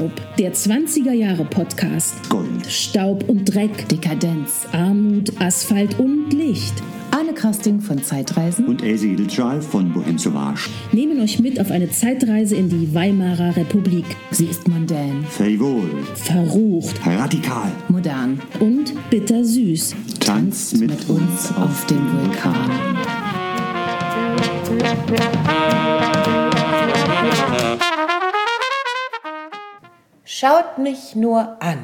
Staub, der 20er-Jahre-Podcast. Gold, Staub und Dreck, Dekadenz, Armut, Asphalt und Licht. Anne Krasting von Zeitreisen und Else Edelschal von Wohin Sauvage nehmen euch mit auf eine Zeitreise in die Weimarer Republik. Sie ist mondän, frivol, Verrucht, radikal, modern und bittersüß. tanzt mit uns auf dem Vulkan. Schaut mich nur an.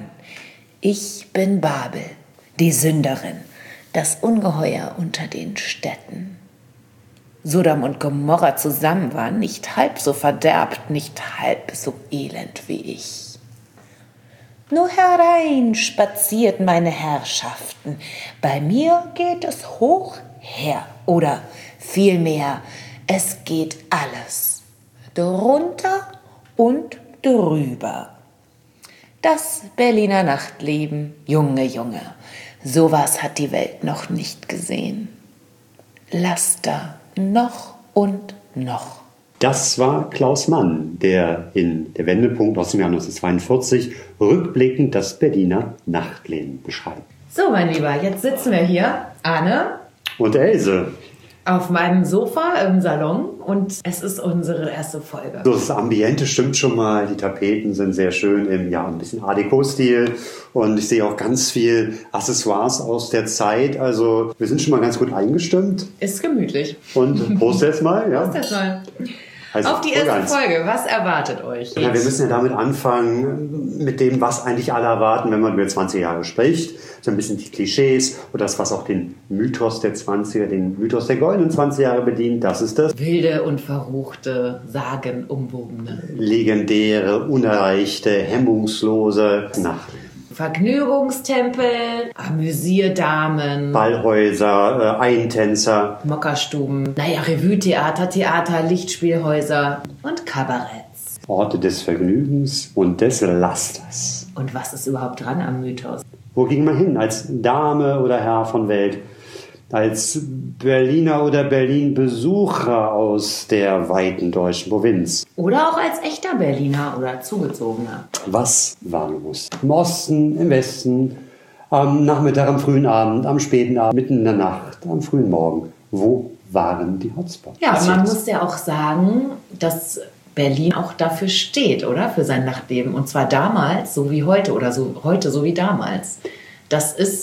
Ich bin Babel, die Sünderin, das Ungeheuer unter den Städten. Sodom und Gomorra zusammen waren nicht halb so verderbt, nicht halb so elend wie ich. Nur herein spaziert meine Herrschaften, bei mir geht es hoch her, oder vielmehr, es geht alles, drunter und drüber. Das Berliner Nachtleben, Junge, sowas hat die Welt noch nicht gesehen. Laster, noch und noch. Das war Klaus Mann, der in Der Wendepunkt aus dem Jahr 1942 rückblickend das Berliner Nachtleben beschreibt. So, mein Lieber, jetzt sitzen wir hier, Arne, Und Else. auf meinem Sofa im Salon und es ist unsere erste Folge. So, das Ambiente stimmt schon mal, die Tapeten sind sehr schön im, ein bisschen Art Deco-Stil und ich sehe auch ganz viel Accessoires aus der Zeit, also wir sind schon mal ganz gut eingestimmt. Ist gemütlich. Und Prost jetzt mal. Ja. Prost jetzt mal. Also, Auf die erste Folge, was erwartet euch? Ja, wir müssen ja damit anfangen, mit dem, was eigentlich alle erwarten, wenn man über 20 Jahre spricht. So ein bisschen die Klischees und das, was auch den Mythos der 20er, den Mythos der goldenen 20 Jahre bedient, das ist das. Wilde und verruchte, sagenumwobene. Legendäre, unerreichte, hemmungslose Nachtleben. Vergnügungstempel, Amüsierdamen, Ballhäuser, Eintänzer. Mockerstuben, Revue-Theater, Theater, Lichtspielhäuser und Kabaretts. Orte des Vergnügens und des Lasters. Und was ist überhaupt dran am Mythos? Wo ging man hin? Als Dame oder Herr von Welt? Als Berliner oder Berlin-Besucher aus der weiten deutschen Provinz? Oder auch als echter Berliner oder Zugezogener. Was war los? Im Osten, im Westen, am Nachmittag, am frühen Abend, am späten Abend, mitten in der Nacht, am frühen Morgen. Wo waren die Hotspots? Ja, man muss ja auch sagen, dass Berlin auch dafür steht, oder? Für sein Nachtleben. Und zwar damals, so wie heute, oder so heute, so wie damals. Das ist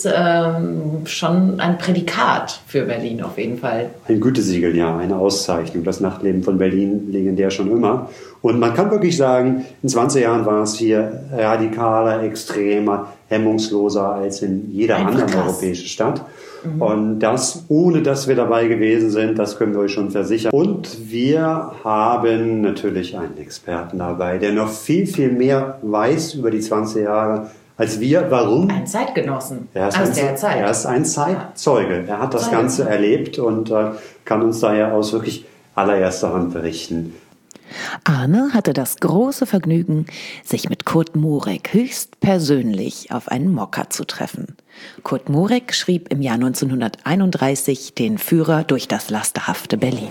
schon ein Prädikat für Berlin auf jeden Fall. Ein Gütesiegel, ja, eine Auszeichnung. Das Nachtleben von Berlin legendär schon immer. Und man kann wirklich sagen, in 20 Jahren war es hier radikaler, extremer, hemmungsloser als in jeder anderen europäischen Stadt. Und das, ohne dass wir dabei gewesen sind, das können wir euch schon versichern. Und wir haben natürlich einen Experten dabei, der noch viel, viel mehr weiß über die 20 Jahre als wir. Warum? Ein Zeitgenossen aus der Zeit. Er ist ein Zeitzeuge. Er hat das Ganze erlebt und kann uns daher aus wirklich allererster Hand berichten. Arne hatte das große Vergnügen, sich mit Kurt Mureck höchstpersönlich auf einen Mokka zu treffen. Kurt Mureck schrieb im Jahr 1931 den Führer durch das lasterhafte Berlin.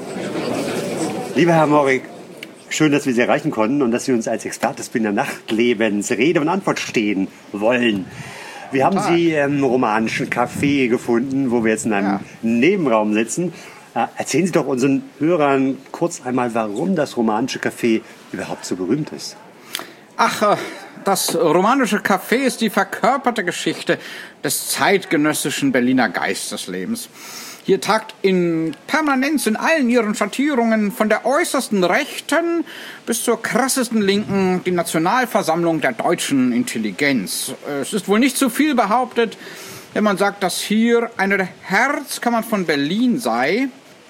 Lieber Herr Mureck, schön, dass wir Sie erreichen konnten und dass Sie uns als Experte des Berliner Nachtlebens Rede und Antwort stehen wollen. Wir haben Sie im romanischen Café gefunden, wo wir jetzt in einem Nebenraum sitzen. Erzählen Sie doch unseren Hörern kurz einmal, warum das romanische Café überhaupt so berühmt ist. Ach, das romanische Café ist die verkörperte Geschichte des zeitgenössischen Berliner Geisteslebens. Hier tagt in Permanenz in allen ihren Schattierungen von der äußersten Rechten bis zur krassesten Linken die Nationalversammlung der deutschen Intelligenz. Es ist wohl nicht zu viel behauptet, wenn man sagt, dass hier eine der Herzkammern von Berlin sei,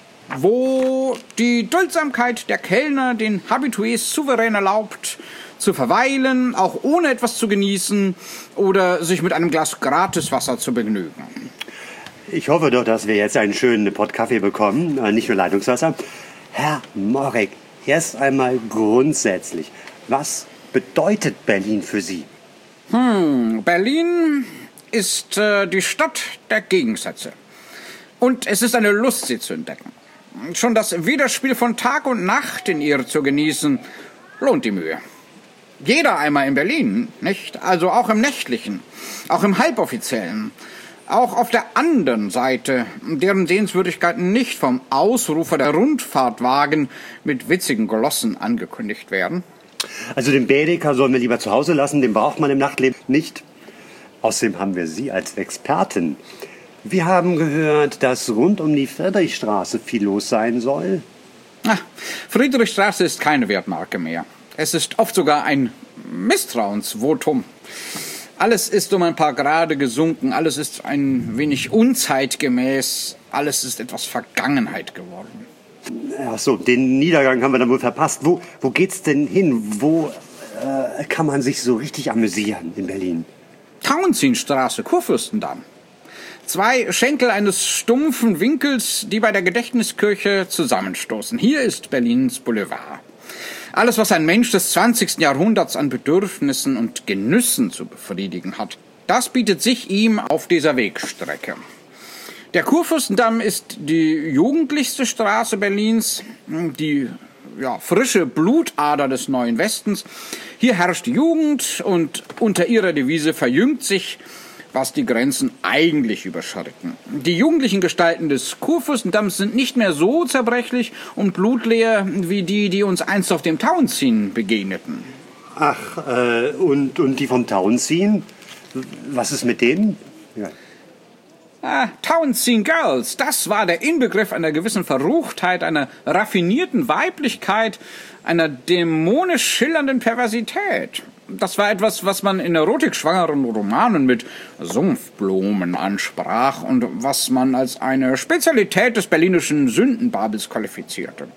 wo die Duldsamkeit der Kellner den Habitués souverän erlaubt, zu verweilen, auch ohne etwas zu genießen oder sich mit einem Glas Gratiswasser zu begnügen. Ich hoffe doch, dass wir jetzt einen schönen Pott Kaffee bekommen, nicht nur Leitungswasser. Herr Mureck, erst einmal grundsätzlich, was bedeutet Berlin für Sie? Berlin ist die Stadt der Gegensätze. Und es ist eine Lust, sie zu entdecken. Schon das Widerspiel von Tag und Nacht in ihr zu genießen, lohnt die Mühe. Jeder einmal in Berlin, nicht? Also auch im Nächtlichen, auch im Halboffiziellen. Auch auf der anderen Seite, deren Sehenswürdigkeiten nicht vom Ausrufer der Rundfahrtwagen mit witzigen Glossen angekündigt werden. Also den Baedeker sollen wir lieber zu Hause lassen, den braucht man im Nachtleben nicht. Außerdem haben wir Sie als Expertin. Wir haben gehört, dass rund um die Friedrichstraße viel los sein soll. Friedrichstraße ist keine Wertmarke mehr. Es ist oft sogar ein Misstrauensvotum. Alles ist um ein paar Grade gesunken, alles ist ein wenig unzeitgemäß, alles ist etwas Vergangenheit geworden. Ach so, den Niedergang haben wir dann wohl verpasst. Wo geht's denn hin? Wo kann man sich so richtig amüsieren in Berlin? Tauentzienstraße, Kurfürstendamm. 2 Schenkel eines stumpfen Winkels, die bei der Gedächtniskirche zusammenstoßen. Hier ist Berlins Boulevard. Alles, was ein Mensch des 20. Jahrhunderts an Bedürfnissen und Genüssen zu befriedigen hat, das bietet sich ihm auf dieser Wegstrecke. Der Kurfürstendamm ist die jugendlichste Straße Berlins, die frische Blutader des neuen Westens. Hier herrscht Jugend und unter ihrer Devise verjüngt sich, was die Grenzen eigentlich überschritten. Die jugendlichen Gestalten des Kurfürstendamms sind nicht mehr so zerbrechlich und blutleer wie die uns einst auf dem Tauentzien begegneten. Ach, und die vom Tauentzien? Was ist mit denen? Ja. Tauentzien Girls, das war der Inbegriff einer gewissen Verruchtheit, einer raffinierten Weiblichkeit, einer dämonisch schillernden Perversität. Das war etwas, was man in erotikschwangeren Romanen mit Sumpfblumen ansprach und was man als eine Spezialität des berlinischen Sündenbabels qualifizierte.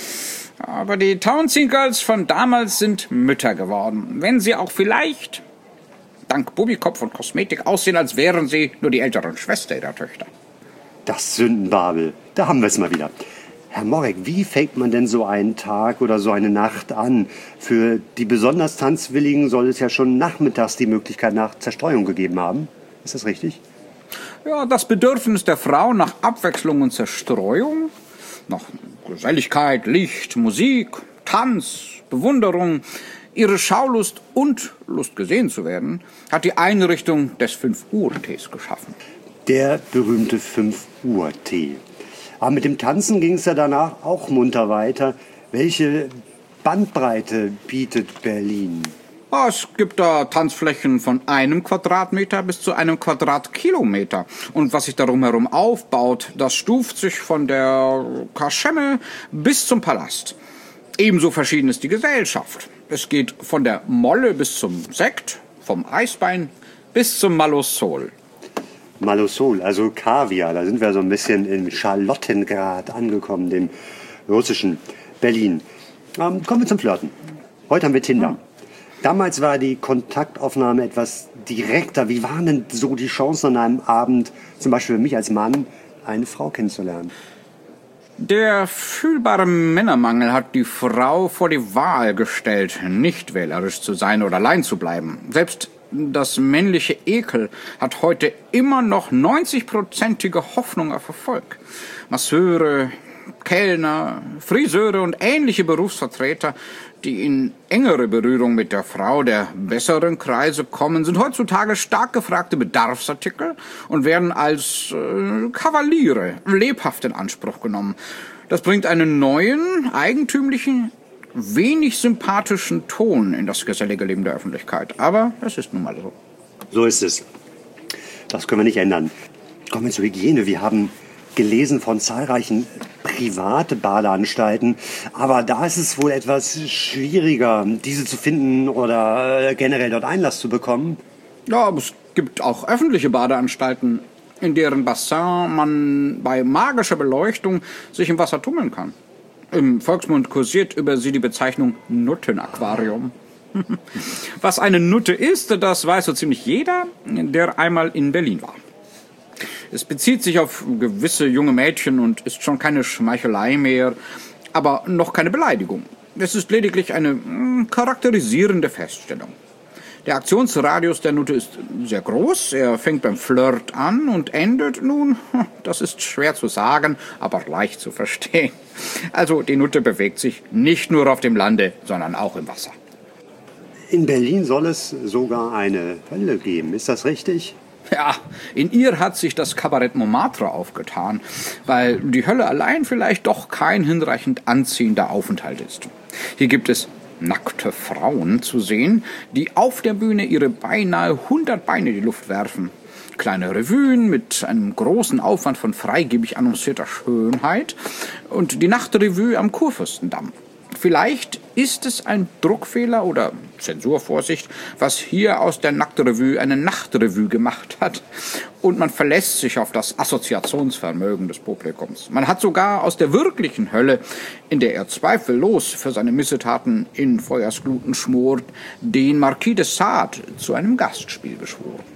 Aber die Tauentzien Girls von damals sind Mütter geworden, wenn sie auch vielleicht dank Bubikopf und Kosmetik aussehen, als wären sie nur die älteren Schwester ihrer Töchter. Das Sündenbabel, da haben wir es mal wieder. Herr Morek, wie fängt man denn so einen Tag oder so eine Nacht an? Für die besonders Tanzwilligen soll es ja schon nachmittags die Möglichkeit nach Zerstreuung gegeben haben. Ist das richtig? Ja, das Bedürfnis der Frau nach Abwechslung und Zerstreuung, nach Geselligkeit, Licht, Musik, Tanz, Bewunderung, ihre Schaulust und Lust gesehen zu werden, hat die Einrichtung des 5-Uhr-Tees geschaffen. Der berühmte 5-Uhr-Tee. Aber mit dem Tanzen ging es ja danach auch munter weiter. Welche Bandbreite bietet Berlin? Es gibt da Tanzflächen von 1 Quadratmeter bis zu 1 Quadratkilometer. Und was sich darum herum aufbaut, das stuft sich von der Kaschemme bis zum Palast. Ebenso verschieden ist die Gesellschaft. Es geht von der Molle bis zum Sekt, vom Eisbein bis zum Malosol. Malosol, also Kaviar, da sind wir so ein bisschen in Charlottengrad angekommen, dem russischen Berlin. Kommen wir zum Flirten. Heute haben wir Tinder. Damals war die Kontaktaufnahme etwas direkter. Wie waren denn so die Chancen an einem Abend, zum Beispiel für mich als Mann, eine Frau kennenzulernen? Der fühlbare Männermangel hat die Frau vor die Wahl gestellt, nicht wählerisch zu sein oder allein zu bleiben. Selbst das männliche Ekel hat heute immer noch 90-prozentige Hoffnung auf Erfolg. Masseure, Kellner, Friseure und ähnliche Berufsvertreter, die in engere Berührung mit der Frau der besseren Kreise kommen, sind heutzutage stark gefragte Bedarfsartikel und werden als Kavaliere lebhaft in Anspruch genommen. Das bringt einen neuen, eigentümlichen, wenig sympathischen Ton in das gesellige Leben der Öffentlichkeit. Aber es ist nun mal so. So ist es. Das können wir nicht ändern. Kommen wir zur Hygiene. Wir haben gelesen von zahlreichen private Badeanstalten. Aber da ist es wohl etwas schwieriger, diese zu finden oder generell dort Einlass zu bekommen. Ja, aber es gibt auch öffentliche Badeanstalten, in deren Bassin man bei magischer Beleuchtung sich im Wasser tummeln kann. Im Volksmund kursiert über sie die Bezeichnung Nuttenaquarium. Was eine Nutte ist, das weiß so ziemlich jeder, der einmal in Berlin war. Es bezieht sich auf gewisse junge Mädchen und ist schon keine Schmeichelei mehr, aber noch keine Beleidigung. Es ist lediglich eine charakterisierende Feststellung. Der Aktionsradius der Nutte ist sehr groß, er fängt beim Flirt an und endet nun, das ist schwer zu sagen, aber leicht zu verstehen. Also die Nutte bewegt sich nicht nur auf dem Lande, sondern auch im Wasser. In Berlin soll es sogar eine Hölle geben. Ist das richtig? Ja, in ihr hat sich das Kabarett Montmartre aufgetan, weil die Hölle allein vielleicht doch kein hinreichend anziehender Aufenthalt ist. Hier gibt es nackte Frauen zu sehen, die auf der Bühne ihre beinahe 100 Beine in die Luft werfen. Kleine Revuen mit einem großen Aufwand von freigebig annoncierter Schönheit und die Nachtrevue am Kurfürstendamm. Vielleicht ist es ein Druckfehler oder Zensurvorsicht, was hier aus der Nacktrevue eine Nachtrevue gemacht hat. Und man verlässt sich auf das Assoziationsvermögen des Publikums. Man hat sogar aus der wirklichen Hölle, in der er zweifellos für seine Missetaten in Feuersgluten schmort, den Marquis de Sade zu einem Gastspiel geschworen.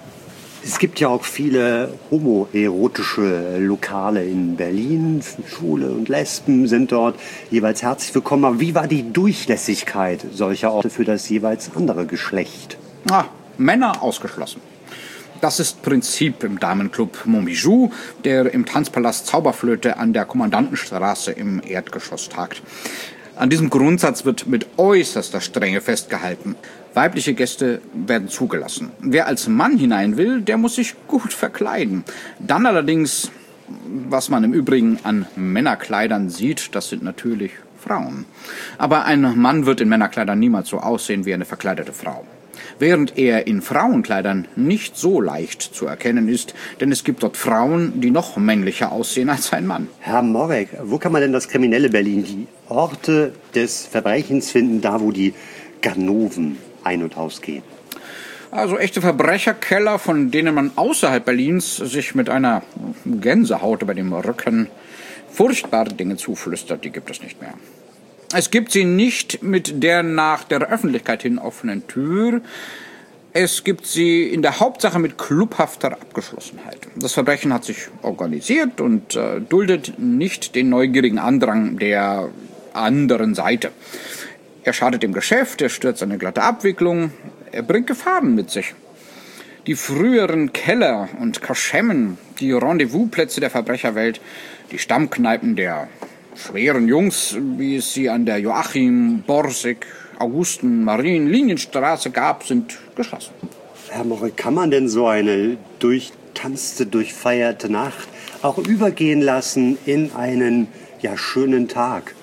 Es gibt ja auch viele homoerotische Lokale in Berlin. Schwule und Lesben sind dort jeweils herzlich willkommen. Aber wie war die Durchlässigkeit solcher Orte für das jeweils andere Geschlecht? Männer ausgeschlossen. Das ist Prinzip im Damenclub Montbijou, der im Tanzpalast Zauberflöte an der Kommandantenstraße im Erdgeschoss tagt. An diesem Grundsatz wird mit äußerster Strenge festgehalten. Weibliche Gäste werden zugelassen. Wer als Mann hinein will, der muss sich gut verkleiden. Dann allerdings, was man im Übrigen an Männerkleidern sieht, das sind natürlich Frauen. Aber ein Mann wird in Männerkleidern niemals so aussehen wie eine verkleidete Frau. Während er in Frauenkleidern nicht so leicht zu erkennen ist, denn es gibt dort Frauen, die noch männlicher aussehen als ein Mann. Herr Morek, wo kann man denn das kriminelle Berlin, die Orte des Verbrechens finden, da wo die Ganoven ein- und ausgehen? Also echte Verbrecherkeller, von denen man außerhalb Berlins sich mit einer Gänsehaut über dem Rücken furchtbare Dinge zuflüstert, die gibt es nicht mehr. Es gibt sie nicht mit der nach der Öffentlichkeit hin offenen Tür. Es gibt sie in der Hauptsache mit clubhafter Abgeschlossenheit. Das Verbrechen hat sich organisiert und duldet nicht den neugierigen Andrang der anderen Seite. Er schadet dem Geschäft, er stürzt eine glatte Abwicklung, er bringt Gefahren mit sich. Die früheren Keller und Kaschemmen, die Rendezvousplätze der Verbrecherwelt, die Stammkneipen der schweren Jungs, wie es sie an der Joachim, Borsig, Augusten, Marien, Linienstraße gab, sind geschlossen. Herr Morek, kann man denn so eine durchtanzte, durchfeierte Nacht auch übergehen lassen in einen schönen Tag?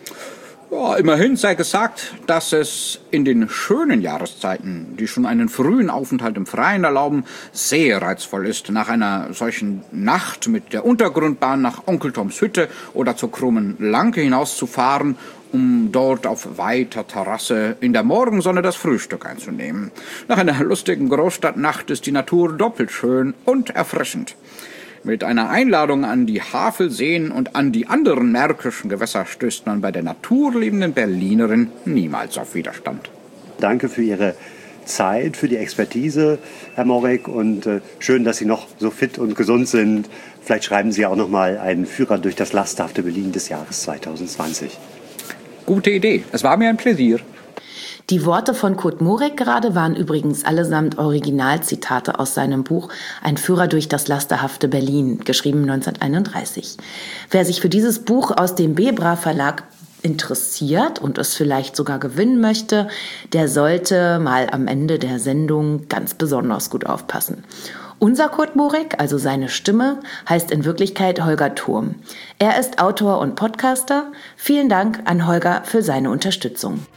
Ja, immerhin sei gesagt, dass es in den schönen Jahreszeiten, die schon einen frühen Aufenthalt im Freien erlauben, sehr reizvoll ist, nach einer solchen Nacht mit der Untergrundbahn nach Onkel Toms Hütte oder zur Krummen Lanke hinauszufahren, um dort auf weiter Terrasse in der Morgensonne das Frühstück einzunehmen. Nach einer lustigen Großstadtnacht ist die Natur doppelt schön und erfrischend. Mit einer Einladung an die Havelseen und an die anderen märkischen Gewässer stößt man bei der naturliebenden Berlinerin niemals auf Widerstand. Danke für Ihre Zeit, für die Expertise, Herr Morek. Und schön, dass Sie noch so fit und gesund sind. Vielleicht schreiben Sie auch noch mal einen Führer durch das lasterhafte Berlin des Jahres 2020. Gute Idee. Es war mir ein Pläsier. Die Worte von Kurt Morek gerade waren übrigens allesamt Originalzitate aus seinem Buch Ein Führer durch das lasterhafte Berlin, geschrieben 1931. Wer sich für dieses Buch aus dem Bebra Verlag interessiert und es vielleicht sogar gewinnen möchte, der sollte mal am Ende der Sendung ganz besonders gut aufpassen. Unser Kurt Morek, also seine Stimme, heißt in Wirklichkeit Holger Thurm. Er ist Autor und Podcaster. Vielen Dank an Holger für seine Unterstützung.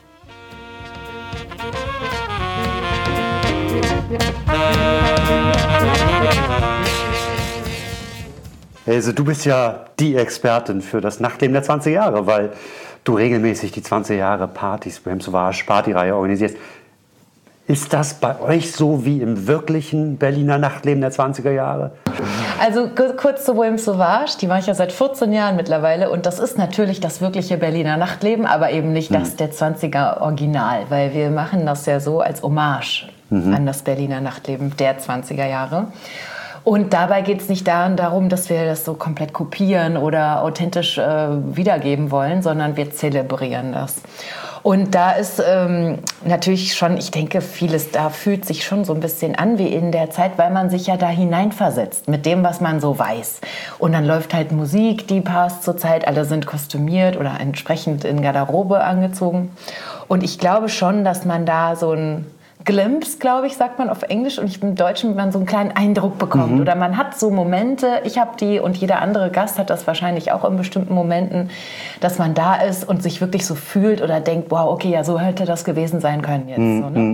Also du bist ja die Expertin für das Nachtleben der 20 Jahre, weil du regelmäßig die 20 Jahre Partys, Bohème Sauvage, Partyreihe organisierst. Ist das bei euch so wie im wirklichen Berliner Nachtleben der 20er Jahre? Also kurz zu Bohème Sauvage, die mache ich ja seit 14 Jahren mittlerweile und das ist natürlich das wirkliche Berliner Nachtleben, aber eben nicht das der 20er Original, weil wir machen das ja so als Hommage an das Berliner Nachtleben der 20er Jahre. Und dabei geht es nicht darum, dass wir das so komplett kopieren oder authentisch wiedergeben wollen, sondern wir zelebrieren das. Und da ist natürlich schon, ich denke, vieles da fühlt sich schon so ein bisschen an wie in der Zeit, weil man sich ja da hineinversetzt mit dem, was man so weiß. Und dann läuft halt Musik, die passt zur Zeit, alle sind kostümiert oder entsprechend in Garderobe angezogen. Und ich glaube schon, dass man da so ein Glimpse, glaube ich, sagt man auf Englisch, und im Deutschen, man so einen kleinen Eindruck bekommt. Oder man hat so Momente, ich habe die und jeder andere Gast hat das wahrscheinlich auch in bestimmten Momenten, dass man da ist und sich wirklich so fühlt oder denkt, wow, okay, ja, so hätte das gewesen sein können jetzt. So, ne?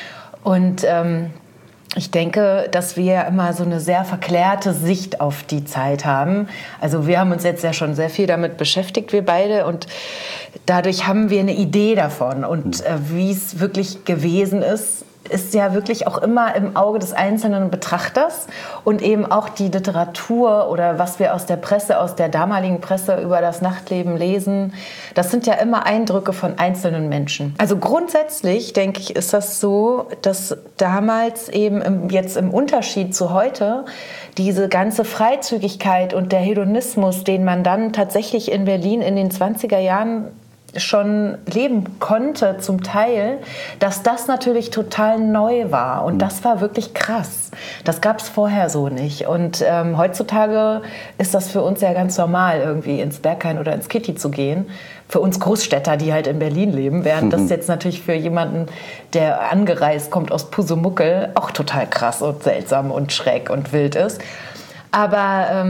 Und ich denke, dass wir immer so eine sehr verklärte Sicht auf die Zeit haben. Also wir haben uns jetzt ja schon sehr viel damit beschäftigt, wir beide, und dadurch haben wir eine Idee davon. Und wie es wirklich gewesen ist ja wirklich auch immer im Auge des einzelnen Betrachters, und eben auch die Literatur oder was wir aus der Presse, aus der damaligen Presse über das Nachtleben lesen, das sind ja immer Eindrücke von einzelnen Menschen. Also grundsätzlich, denke ich, ist das so, dass damals eben jetzt im Unterschied zu heute diese ganze Freizügigkeit und der Hedonismus, den man dann tatsächlich in Berlin in den 20er Jahren schon leben konnte zum Teil, dass das natürlich total neu war, und das war wirklich krass. Das gab es vorher so nicht, und heutzutage ist das für uns ja ganz normal, irgendwie ins Berghain oder ins Kitty zu gehen, für uns Großstädter, die halt in Berlin leben, während das jetzt natürlich für jemanden, der angereist kommt aus Pusemuckel, auch total krass und seltsam und schräg und wild ist. Aber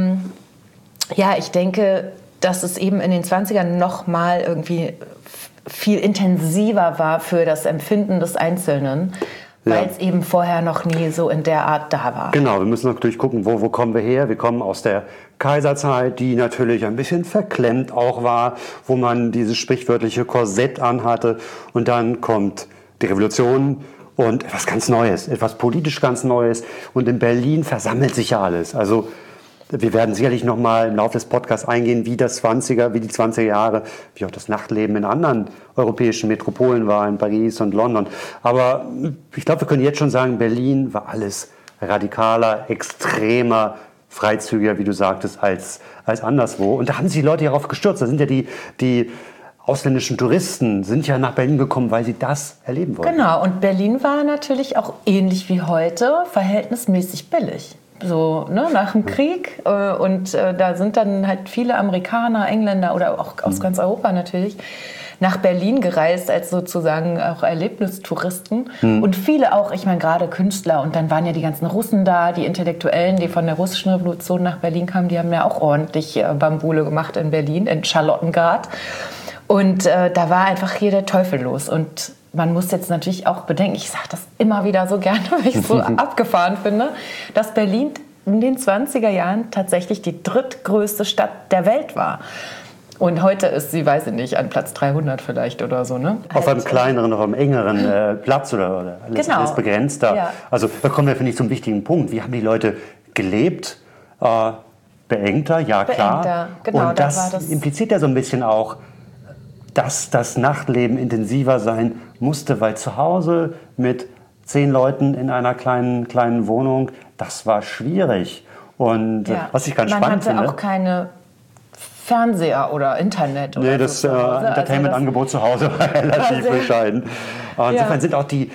ja, ich denke, dass es eben in den 20ern noch mal irgendwie viel intensiver war für das Empfinden des Einzelnen, weil es eben vorher noch nie so in der Art da war. Genau, wir müssen natürlich gucken, wo kommen wir her. Wir kommen aus der Kaiserzeit, die natürlich ein bisschen verklemmt auch war, wo man dieses sprichwörtliche Korsett anhatte. Und dann kommt die Revolution und etwas ganz Neues, etwas politisch ganz Neues. Und in Berlin versammelt sich ja alles. Also wir werden sicherlich noch mal im Laufe des Podcasts eingehen, wie die 20er Jahre, wie auch das Nachtleben in anderen europäischen Metropolen war, in Paris und London. Aber ich glaube, wir können jetzt schon sagen, Berlin war alles radikaler, extremer, freizügiger, wie du sagtest, als anderswo. Und da haben sich die Leute darauf gestürzt. Da sind ja die ausländischen Touristen sind ja nach Berlin gekommen, weil sie das erleben wollten. Genau, und Berlin war natürlich auch ähnlich wie heute verhältnismäßig billig. So, ne, nach dem Krieg, und da sind dann halt viele Amerikaner, Engländer oder auch aus ganz Europa natürlich nach Berlin gereist als sozusagen auch Erlebnistouristen, und viele auch, ich meine gerade Künstler, und dann waren ja die ganzen Russen da, die Intellektuellen, die von der russischen Revolution nach Berlin kamen, die haben ja auch ordentlich Bambule gemacht in Berlin, in Charlottengrad, und da war einfach hier der Teufel los. Und man muss jetzt natürlich auch bedenken, ich sage das immer wieder so gerne, weil ich es so abgefahren finde, dass Berlin in den 20er Jahren tatsächlich die drittgrößte Stadt der Welt war. Und heute ist sie, weiß ich nicht, an Platz 300 vielleicht oder so. Ne? Auf einem kleineren, auf einem engeren Platz oder alles begrenzter. Ja. Also da kommen wir, finde ich, zum wichtigen Punkt. Wie haben die Leute gelebt? Beengter, ja klar. Beengter, genau. Und das impliziert ja so ein bisschen auch, dass das Nachtleben intensiver sein musste, weil zu Hause mit 10 Leuten in einer kleinen Wohnung, das war schwierig. Und was ich ganz spannend finde... Man hatte auch keine Fernseher oder Internet. Oder das Entertainment-Angebot zu Hause war relativ bescheiden. Insofern sind auch die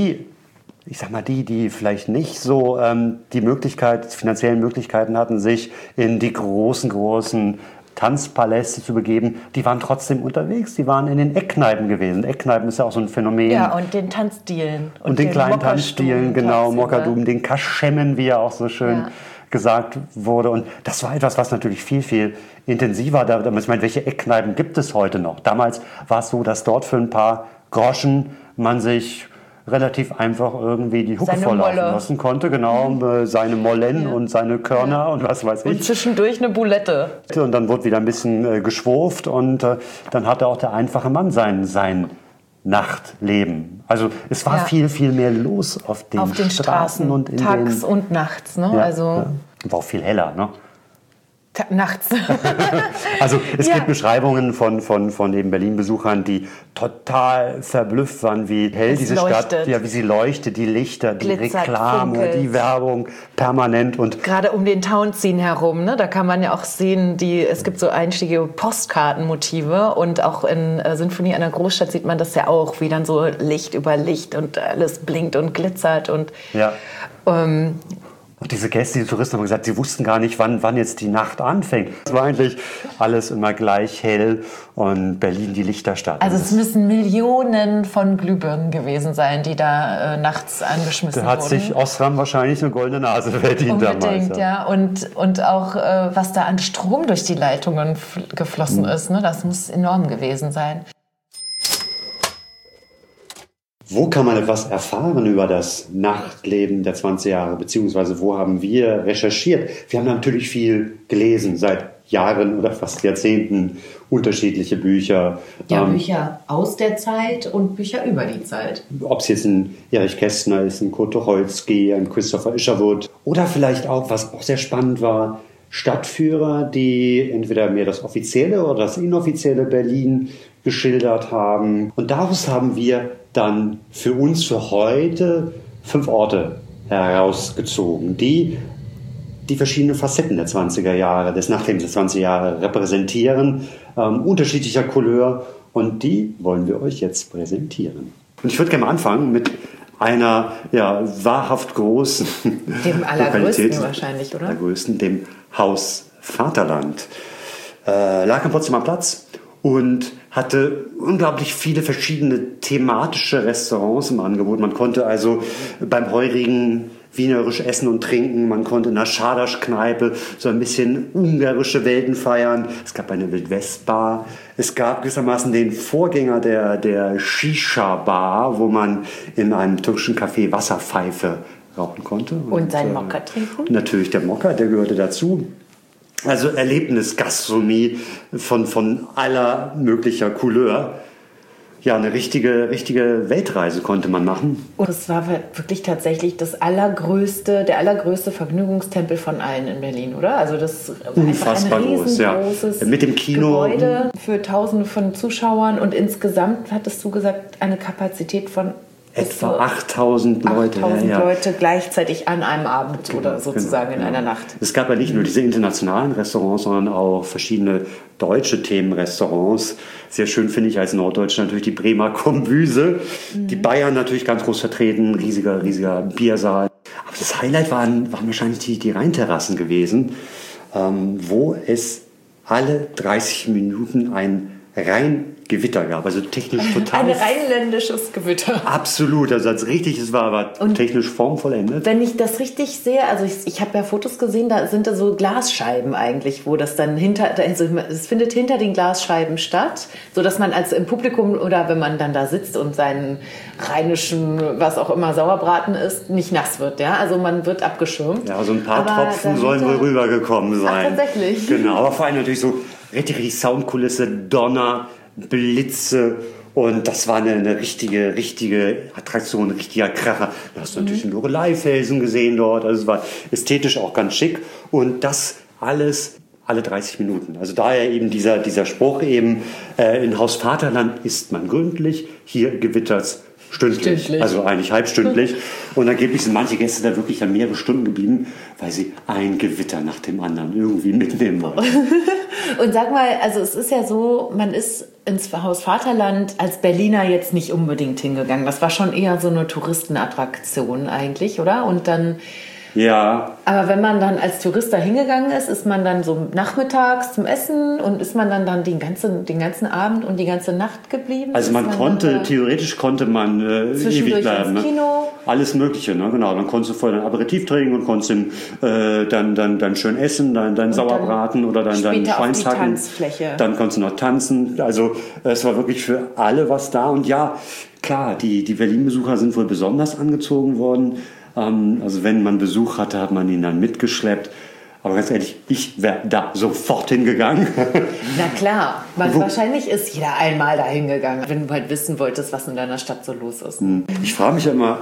vielleicht nicht so die finanziellen Möglichkeiten hatten, sich in die großen Tanzpaläste zu begeben, die waren trotzdem unterwegs, die waren in den Eckkneipen gewesen. Eckkneipen ist ja auch so ein Phänomen. Ja, und den Tanzstilen. Und den kleinen Tanzstilen, genau, Mokkastuben, den Kaschemmen, wie ja auch so schön gesagt wurde. Und das war etwas, was natürlich viel, viel intensiver, ich meine, welche Eckkneipen gibt es heute noch? Damals war es so, dass dort für ein paar Groschen man sich relativ einfach irgendwie die Hucke volllaufen lassen konnte. Genau, seine Mollen und seine Körner und was weiß ich. Und zwischendurch eine Boulette. Und dann wurde wieder ein bisschen geschwurft und dann hatte auch der einfache Mann sein Nachtleben. Also es war viel, viel mehr los auf den Straßen und in tags und nachts. Ne? War auch viel heller. Ne? Nachts. Also es gibt Beschreibungen von eben Berlin-Besuchern, die total verblüfft waren, wie hell diese Stadt, wie sie leuchtet, die Lichter, die Glitzert, Reklame, funkelt. die Werbung permanent. Und Gerade um den Townsien herum, ne? Da kann man ja auch sehen, es gibt so einstiegige Postkartenmotive und auch in Sinfonie einer Großstadt sieht man das ja auch, wie dann so Licht über Licht und alles blinkt und glitzert und und diese Gäste, die Touristen haben gesagt, sie wussten gar nicht, wann jetzt die Nacht anfängt. Es war eigentlich alles immer gleich hell und Berlin die Lichterstadt. Also es müssen Millionen von Glühbirnen gewesen sein, die da nachts angeschmissen wurden. Da hat sich Osram wahrscheinlich eine goldene Nase verdient damals. Unbedingt, ja. Und auch, was da an Strom durch die Leitungen geflossen ist, ne? Das muss enorm gewesen sein. Wo kann man etwas erfahren über das Nachtleben der 20 Jahre, beziehungsweise wo haben wir recherchiert? Wir haben natürlich viel gelesen, seit Jahren oder fast Jahrzehnten, unterschiedliche Bücher. Ja, Bücher aus der Zeit und Bücher über die Zeit. Ob es jetzt ein Erich Kästner ist, ein Kurt Tucholsky, ein Christopher Isherwood oder vielleicht auch, was auch sehr spannend war, Stadtführer, die entweder mehr das offizielle oder das inoffizielle Berlin geschildert haben. Und daraus haben wir dann für uns für heute 5 Orte herausgezogen, die verschiedenen Facetten der 20er Jahre, des Nachtlebens der 20er Jahre repräsentieren, unterschiedlicher Couleur, und die wollen wir euch jetzt präsentieren. Und ich würde gerne mal anfangen mit einer wahrhaft großen, dem allergrößten wahrscheinlich, oder? Allergrößten, dem Haus Vaterland. Lag am Potsdamer Platz und hatte unglaublich viele verschiedene thematische Restaurants im Angebot. Man konnte also beim Heurigen wienerisch essen und trinken. Man konnte in der Schadasch-Kneipe so ein bisschen ungarische Welten feiern. Es gab eine Wildwest-Bar. Es gab gewissermaßen den Vorgänger der Shisha-Bar, wo man in einem türkischen Café Wasserpfeife rauchen konnte. Und seinen Mokka trinken? Natürlich der Mokka, der gehörte dazu. Also Erlebnisgastronomie von aller möglicher Couleur. Ja, eine richtige Weltreise konnte man machen. Und es war wirklich tatsächlich der allergrößte Vergnügungstempel von allen in Berlin, oder? Also das war unfassbar ein riesengroßes Mit dem Kino. Gebäude für Tausende von Zuschauern und insgesamt, hattest du gesagt, eine Kapazität von etwa 8000 Leute. 8000 Leute gleichzeitig an einem Abend oder sozusagen in einer Nacht. Es gab ja nicht nur diese internationalen Restaurants, sondern auch verschiedene deutsche Themenrestaurants. Sehr schön finde ich als Norddeutsche natürlich die Bremer Kombüse. Die Bayern natürlich ganz groß vertreten, riesiger Biersaal. Aber das Highlight waren wahrscheinlich die Rheinterrassen gewesen, wo es alle 30 Minuten ein Rheingewitter gab, also technisch total... Ein rheinländisches Gewitter. Absolut, also als richtig, es war aber technisch formvollendet. Wenn ich das richtig sehe, also ich habe ja Fotos gesehen, da sind da so Glasscheiben eigentlich, wo das dann es findet hinter den Glasscheiben statt, sodass man als im Publikum oder wenn man dann da sitzt und seinen rheinischen, was auch immer, Sauerbraten isst, nicht nass wird, ja, also man wird abgeschirmt. Ja, so ein paar Tropfen sollen wohl rübergekommen sein. Ach, tatsächlich? Genau, aber vor allem natürlich so richtig Soundkulisse, Donner, Blitze, und das war eine richtige Attraktion, ein richtiger Kracher. Du hast natürlich einen Lorelei-Felsen gesehen dort, also es war ästhetisch auch ganz schick, und das alles alle 30 Minuten. Also daher eben dieser Spruch eben, in Haus Vaterland isst man gründlich, hier gewittert's stündlich. Also eigentlich halbstündlich. Und angeblich sind manche Gäste da wirklich dann mehrere Stunden geblieben, weil sie ein Gewitter nach dem anderen irgendwie mitnehmen wollten. Und sag mal, also es ist ja so, man ist ins Haus Vaterland als Berliner jetzt nicht unbedingt hingegangen. Das war schon eher so eine Touristenattraktion eigentlich, oder? Und dann... Ja. Aber wenn man dann als Tourist da hingegangen ist man dann so nachmittags zum Essen und ist man dann den ganzen Abend und die ganze Nacht geblieben? Also theoretisch konnte man ewig bleiben. Ins Kino. Alles Mögliche, ne? Genau. Dann konntest du vorher ein Aperitif trinken und konntest dann schön essen, dein Sauerbraten oder dein Schweinshacken. Dann konntest du noch tanzen. Also es war wirklich für alle was da. Und ja, klar, die Berlin-Besucher sind wohl besonders angezogen worden. Also wenn man Besuch hatte, hat man ihn dann mitgeschleppt. Aber ganz ehrlich, ich wäre da sofort hingegangen. Na klar, wahrscheinlich ist jeder einmal da hingegangen, wenn du halt wissen wolltest, was in deiner Stadt so los ist. Ich frage mich ja immer,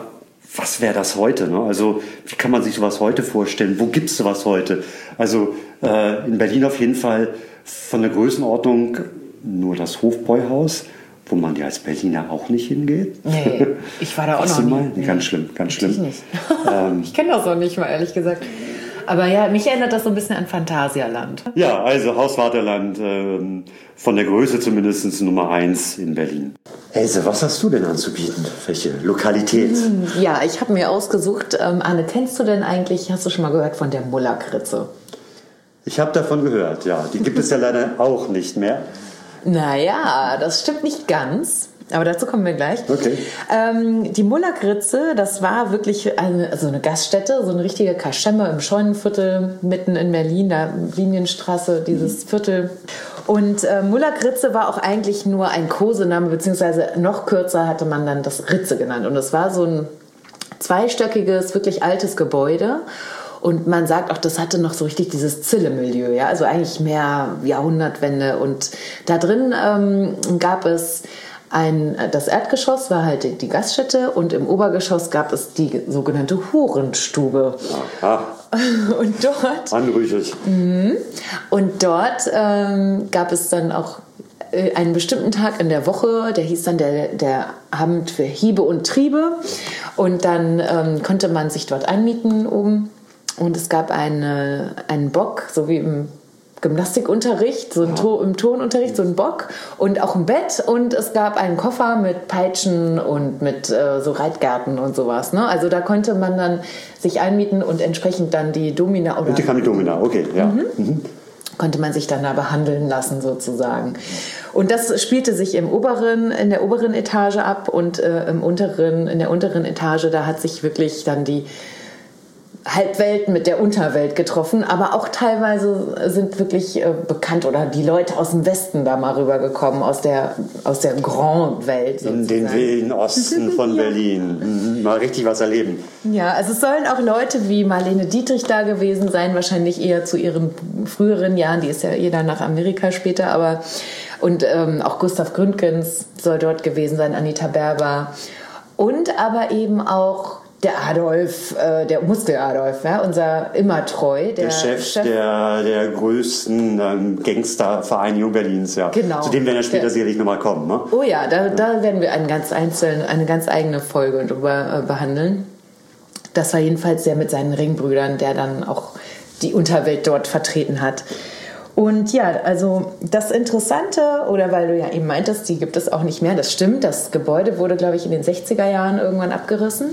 was wäre das heute? Ne? Also wie kann man sich sowas heute vorstellen? Wo gibt es sowas heute? Also in Berlin auf jeden Fall von der Größenordnung nur das Hofbräuhaus, wo man ja als Berliner auch nicht hingeht. Nee, ich war da auch noch nie. Nee, ganz schlimm, ganz schlimm. Ich nicht. Ich kenne das noch nicht mal, ehrlich gesagt. Aber ja, mich erinnert das so ein bisschen an Phantasialand. Ja, also Hausvaterland, von der Größe zumindest Nummer 1 in Berlin. Else, was hast du denn anzubieten? Welche Lokalität? Ja, ich habe mir ausgesucht, Anne, kennst du denn eigentlich, hast du schon mal gehört von der Mullerkritze? Ich habe davon gehört, ja. Die gibt es ja leider auch nicht mehr. Naja, das stimmt nicht ganz. Aber dazu kommen wir gleich. Okay. Die Mullerkritze, das war wirklich eine Gaststätte, so eine richtige Kaschemme im Scheunenviertel mitten in Berlin, da Linienstraße, dieses Viertel. Und Mullerkritze war auch eigentlich nur ein Kosename, beziehungsweise noch kürzer hatte man dann das Ritze genannt. Und es war so ein zweistöckiges, wirklich altes Gebäude. Und man sagt auch, das hatte noch so richtig dieses Zille-Milieu, ja, also eigentlich mehr Jahrhundertwende. Und da drin gab es das Erdgeschoss war halt die Gaststätte und im Obergeschoss gab es die sogenannte Hurenstube. Aha. Und dort... Anrüchig. Und dort gab es dann auch einen bestimmten Tag in der Woche, der hieß dann der Abend für Hiebe und Triebe. Und dann konnte man sich dort einmieten oben. Und es gab einen Bock, so wie im Gymnastikunterricht, so im Turnunterricht, so ein Bock und auch ein Bett und es gab einen Koffer mit Peitschen und mit so Reitgärten und sowas. Ne? Also da konnte man dann sich einmieten und entsprechend dann die Domina oder... Die Domina, okay, ja. Konnte man sich dann da behandeln lassen sozusagen. Und das spielte sich in der oberen Etage ab und in der unteren Etage, da hat sich wirklich dann die Halbwelt mit der Unterwelt getroffen, aber auch teilweise sind wirklich bekannt oder die Leute aus dem Westen da mal rübergekommen, aus der Grand-Welt sozusagen. In den wilden Osten von Berlin. Mal richtig was erleben. Ja, also es sollen auch Leute wie Marlene Dietrich da gewesen sein, wahrscheinlich eher zu ihren früheren Jahren, die ist ja dann nach Amerika später, aber und auch Gustav Gründgens soll dort gewesen sein, Anita Berber und aber eben auch der Adolf, der Muskel-Adolf, ja, unser immer treu. Der Chef der größten Gangstervereinigung Berlins, ja. Genau. Zu dem werden wir später sicherlich nochmal kommen, ne? Oh ja, da werden wir eine ganz eigene Folge drüber behandeln. Das war jedenfalls der mit seinen Ringbrüdern, der dann auch die Unterwelt dort vertreten hat. Und ja, also das Interessante, oder weil du ja eben meintest, die gibt es auch nicht mehr, das stimmt, das Gebäude wurde, glaube ich, in den 60er Jahren irgendwann abgerissen.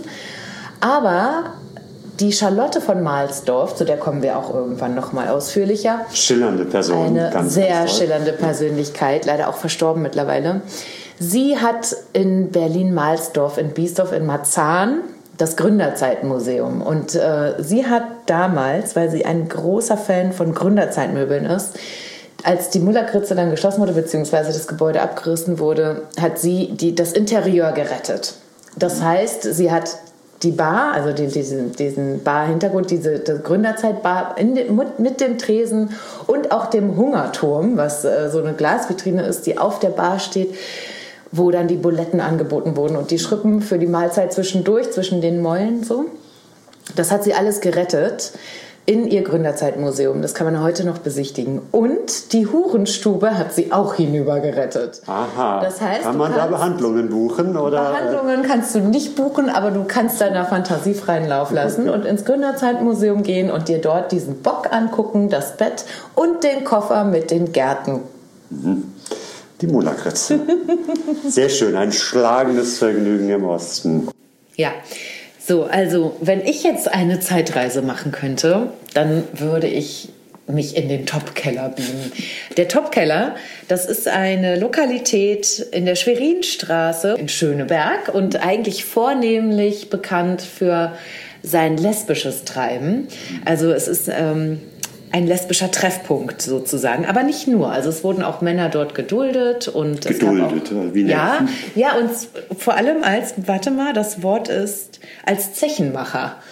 Aber die Charlotte von Mahlsdorf, zu der kommen wir auch irgendwann noch mal ausführlicher. Schillernde Person. Eine sehr schillernde Persönlichkeit, leider auch verstorben mittlerweile. Sie hat in Berlin-Mahlsdorf, in Biesdorf, in Marzahn das Gründerzeitmuseum. Und sie hat damals, weil sie ein großer Fan von Gründerzeitmöbeln ist, als die Mullerkritze dann geschlossen wurde, beziehungsweise das Gebäude abgerissen wurde, hat sie das Interieur gerettet. Das heißt, sie hat die Bar, also diesen Bar-Hintergrund, diese Gründerzeitbar mit dem Tresen und auch dem Hungerturm, was so eine Glasvitrine ist, die auf der Bar steht, wo dann die Buletten angeboten wurden und die Schrippen für die Mahlzeit zwischendurch, zwischen den Mäulen so. Das hat sie alles gerettet in ihr Gründerzeitmuseum. Das kann man heute noch besichtigen. Und die Hurenstube hat sie auch hinübergerettet. Aha. Das heißt, kann man da Behandlungen buchen? Oder? Behandlungen kannst du nicht buchen, aber du kannst deiner Fantasie freien Lauf lassen und ins Gründerzeitmuseum gehen und dir dort diesen Bock angucken, das Bett und den Koffer mit den Gärten. Die Mullerkritze. Sehr schön, ein schlagendes Vergnügen im Osten. Ja. So, also wenn ich jetzt eine Zeitreise machen könnte, dann würde ich mich in den Topkeller beamen. Der Topkeller, das ist eine Lokalität in der Schwerinstraße in Schöneberg und eigentlich vornehmlich bekannt für sein lesbisches Treiben. Also es ist ein lesbischer Treffpunkt sozusagen, aber nicht nur. Also es wurden auch Männer dort geduldet und wie ja, und vor allem das Wort ist als Zechenmacher.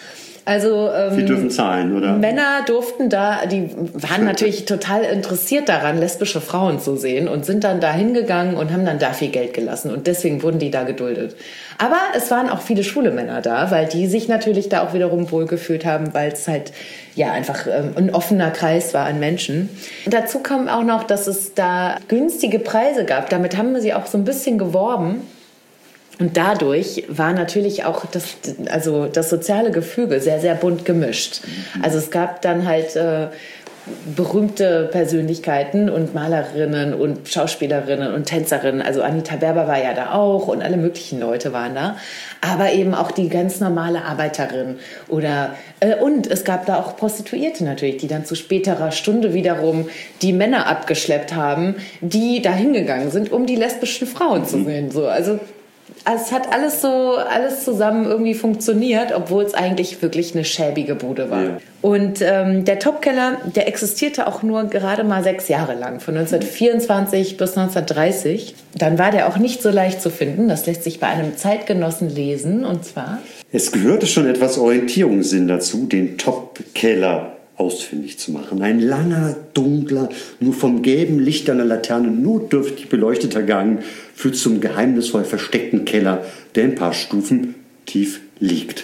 Also Sie dürfen zahlen, oder? Männer durften da, die waren natürlich total interessiert daran, lesbische Frauen zu sehen und sind dann da hingegangen und haben dann da viel Geld gelassen und deswegen wurden die da geduldet. Aber es waren auch viele schwule Männer da, weil die sich natürlich da auch wiederum wohlgefühlt haben, weil es halt ja einfach ein offener Kreis war an Menschen. Und dazu kam auch noch, dass es da günstige Preise gab. Damit haben sie auch so ein bisschen geworben. Und dadurch war natürlich auch das soziale Gefüge sehr, sehr bunt gemischt. Also es gab dann halt berühmte Persönlichkeiten und Malerinnen und Schauspielerinnen und Tänzerinnen. Also Anita Berber war ja da auch und alle möglichen Leute waren da. Aber eben auch die ganz normale Arbeiterin und es gab da auch Prostituierte natürlich, die dann zu späterer Stunde wiederum die Männer abgeschleppt haben, die da hingegangen sind, um die lesbischen Frauen zu sehen. So, also es hat alles zusammen irgendwie funktioniert, obwohl es eigentlich wirklich eine schäbige Bude war. Ja. Und der Topkeller, der existierte auch nur gerade mal 6 Jahre lang, von 1924 bis 1930. Dann war der auch nicht so leicht zu finden. Das lässt sich bei einem Zeitgenossen lesen, und zwar: Es gehörte schon etwas Orientierungssinn dazu, den Topkeller ausfindig zu machen. Ein langer, dunkler, nur vom gelben Licht einer Laterne notdürftig beleuchteter Gang führt zum geheimnisvoll versteckten Keller, der ein paar Stufen tief liegt.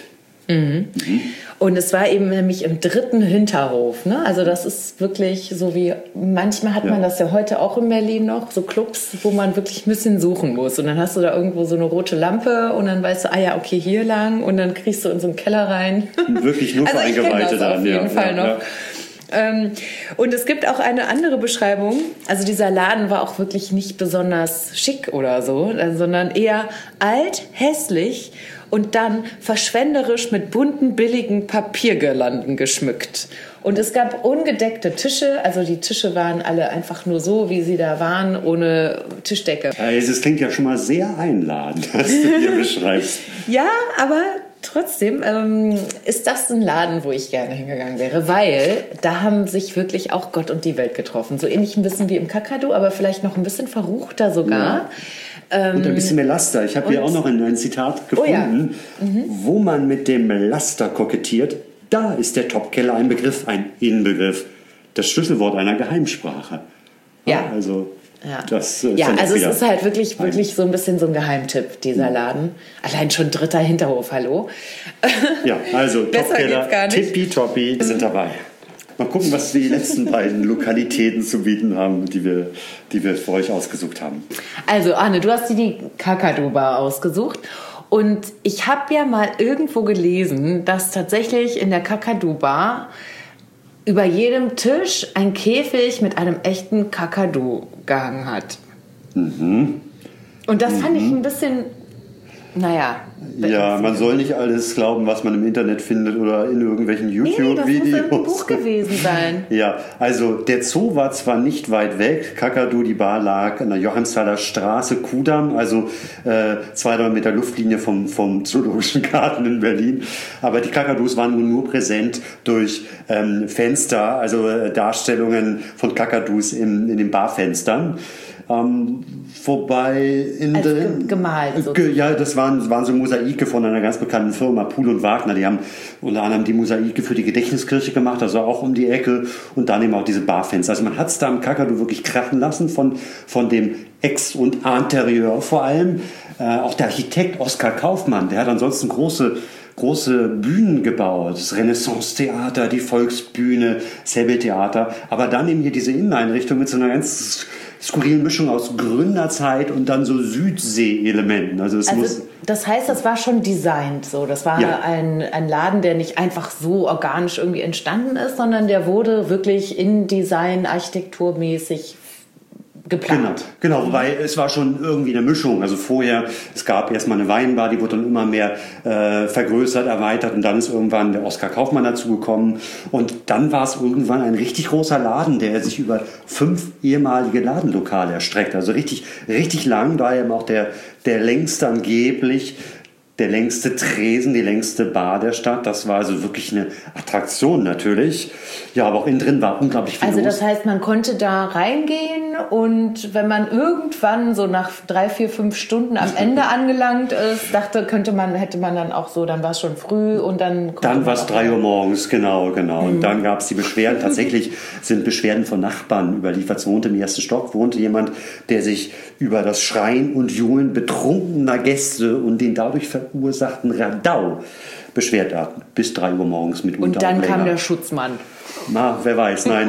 Und es war eben nämlich im 3. Hinterhof. Ne? Also das ist wirklich so wie, manchmal hat man das ja heute auch in Berlin noch, so Clubs, wo man wirklich ein bisschen suchen muss. Und dann hast du da irgendwo so eine rote Lampe und dann weißt du, okay, hier lang, und dann kriegst du in so einen Keller rein. Wirklich nur für also Eingeweihte dann. Auf jeden Fall noch. Ja. Und es gibt auch eine andere Beschreibung. Also dieser Laden war auch wirklich nicht besonders schick oder so, sondern eher alt, hässlich und dann verschwenderisch mit bunten, billigen Papiergirlanden geschmückt. Und es gab ungedeckte Tische, also die Tische waren alle einfach nur so, wie sie da waren, ohne Tischdecke. Also es klingt ja schon mal sehr einladend, was du hier beschreibst. Ja, aber trotzdem ist das ein Laden, wo ich gerne hingegangen wäre, weil da haben sich wirklich auch Gott und die Welt getroffen. So ähnlich ein bisschen wie im Kakadu, aber vielleicht noch ein bisschen verruchter sogar. Ja. Und ein bisschen mehr Laster. Ich habe hier auch noch ein Zitat gefunden, wo man mit dem Laster kokettiert. Da ist der Topkeller ein Begriff, ein Inbegriff, das Schlüsselwort einer Geheimsprache. Ja. Also das also es ist halt wirklich so ein bisschen so ein Geheimtipp, dieser Laden. Allein schon 3. Hinterhof, hallo. Ja, also Topkeller, tippitoppi, sind dabei. Mal gucken, was die letzten beiden Lokalitäten zu bieten haben, die wir für euch ausgesucht haben. Also Arne, du hast dir die Kakadu-Bar ausgesucht. Und ich habe ja mal irgendwo gelesen, dass tatsächlich in der Kakadu-Bar über jedem Tisch ein Käfig mit einem echten Kakadu gehangen hat. Und das fand ich ein bisschen, ja, man soll nicht alles glauben, was man im Internet findet oder in irgendwelchen YouTube-Videos. Nee, das muss ein Buch gewesen sein. Ja, also der Zoo war zwar nicht weit weg. Kakadu, die Bar lag an der Johannthaler Straße, Kudamm, also 200 Meter Luftlinie vom Zoologischen Garten in Berlin. Aber die Kakadus waren nur präsent durch Fenster, also Darstellungen von Kakadus in den Barfenstern. Wobei gemalt. Ja, das waren so Mosaike von einer ganz bekannten Firma, Puhl und Wagner. Die haben unter anderem die Mosaike für die Gedächtniskirche gemacht, also auch um die Ecke, und dann eben auch diese Barfenster. Also man hat es da im Kakadu wirklich krachen lassen von dem Ex- und Interieur vor allem. Auch der Architekt Oskar Kaufmann, der hat ansonsten große Bühnen gebaut, das Renaissance-Theater, die Volksbühne, Säbeltheater, aber dann eben hier diese Inneneinrichtung mit so einer ganz skurrilen Mischung aus Gründerzeit und dann so Südsee-Elementen. Also das heißt, das war schon designt so. Das war ein Laden, der nicht einfach so organisch irgendwie entstanden ist, sondern der wurde wirklich in Design, architekturmäßig geplant. Genau, wobei es war schon irgendwie eine Mischung. Also vorher, es gab erstmal eine Weinbar, die wurde dann immer mehr vergrößert, erweitert, und dann ist irgendwann der Oskar Kaufmann dazugekommen, und dann war es irgendwann ein richtig großer Laden, der sich über 5 ehemalige Ladenlokale erstreckt. Also richtig, richtig lang, da eben auch der längste angeblich, der längste Tresen, die längste Bar der Stadt. Das war also wirklich eine Attraktion natürlich. Ja, aber auch innen drin war unglaublich viel los. Also das heißt, man konnte da reingehen und wenn man irgendwann so nach 3, 4, 5 Stunden am Ende angelangt ist, hätte man dann auch so, dann war es schon früh und dann war es 3 Uhr morgens, genau. Und dann gab es die Beschwerden. Tatsächlich sind Beschwerden von Nachbarn überliefert. Es wohnte im ersten Stock, wohnte jemand, der sich über das Schreien und Johlen betrunkener Gäste und den dadurch verursachten Radau beschwert hat. Bis 3 Uhr morgens mitunter. Und dann kam der Schutzmann. Na, wer weiß. Nein,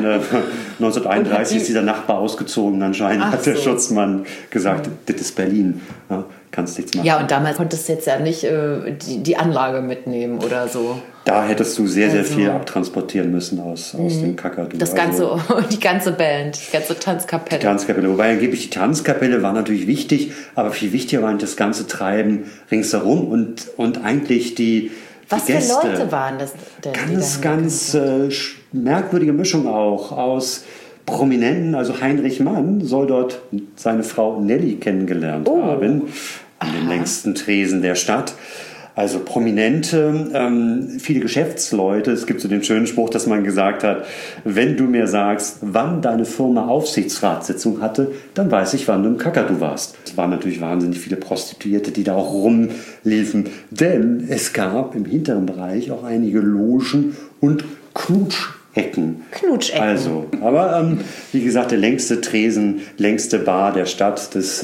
1931 ist dieser Nachbar ausgezogen. Anscheinend hat der Schutzmann gesagt, das ist Berlin. Ja, kannst nichts machen. Ja, und damals konntest du jetzt ja nicht die Anlage mitnehmen oder so. Da hättest du sehr viel abtransportieren müssen aus dem Kakadu. Die ganze Band, die ganze Tanzkapelle. Die Tanzkapelle. Wobei angeblich die Tanzkapelle war natürlich wichtig, aber viel wichtiger war das ganze Treiben ringsherum und eigentlich die Was Gäste. Für Leute waren das denn? Ganz merkwürdige Mischung auch aus Prominenten. Also Heinrich Mann soll dort seine Frau Nelly kennengelernt haben, an den längsten Tresen der Stadt. Also Prominente, viele Geschäftsleute. Es gibt so den schönen Spruch, dass man gesagt hat, wenn du mir sagst, wann deine Firma Aufsichtsratssitzung hatte, dann weiß ich, wann du im Kakadu warst. Es waren natürlich wahnsinnig viele Prostituierte, die da auch rumliefen. Denn es gab im hinteren Bereich auch einige Logen und Knutschecken. Also, aber wie gesagt, der längste Tresen, längste Bar der Stadt, das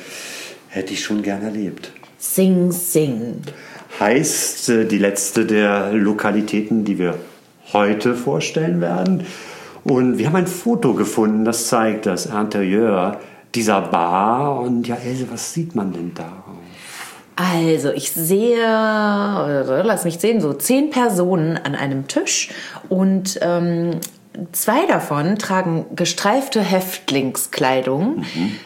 hätte ich schon gern erlebt. Sing Sing. Heißt die letzte der Lokalitäten, die wir heute vorstellen werden. Und wir haben ein Foto gefunden, das zeigt das Interieur dieser Bar. Und ja, Else, was sieht man denn da? Also ich sehe, lass mich sehen, so 10 Personen an einem Tisch und 2 davon tragen gestreifte Häftlingskleidung.